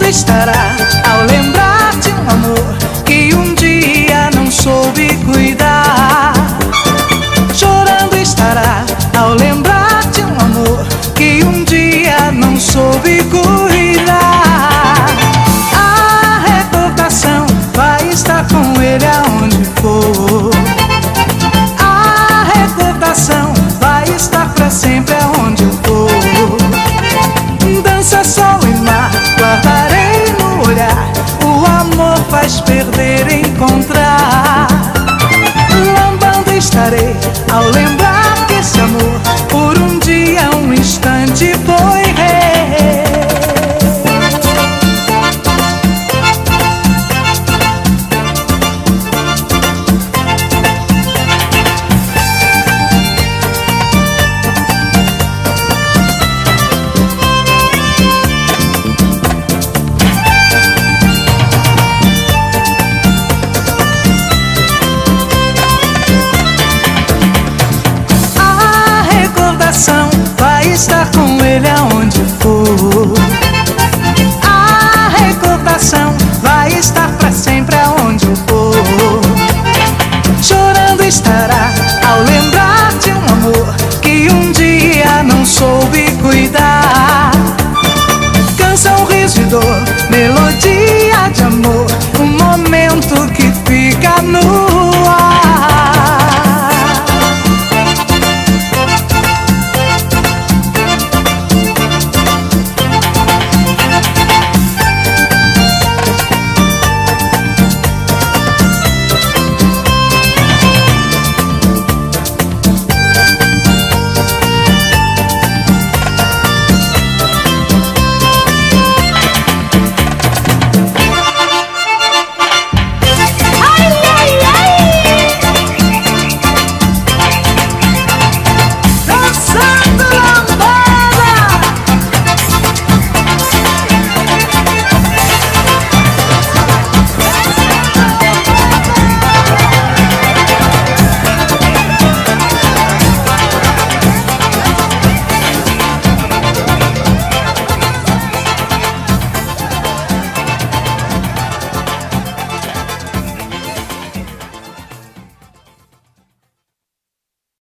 estará ao lembrar de um amor que um dia não soube cuidar. Chorando estará ao lembrar de um amor que um dia não soube cuidar. A recordação vai estar com ele aonde for. A recordação vai estar pra sempre aonde eu for. Dança, sol e mar, guardarei no olhar. O amor faz perder, encontrar. Lambando estarei ao lembrar que esse amor por um dia, um instante foi.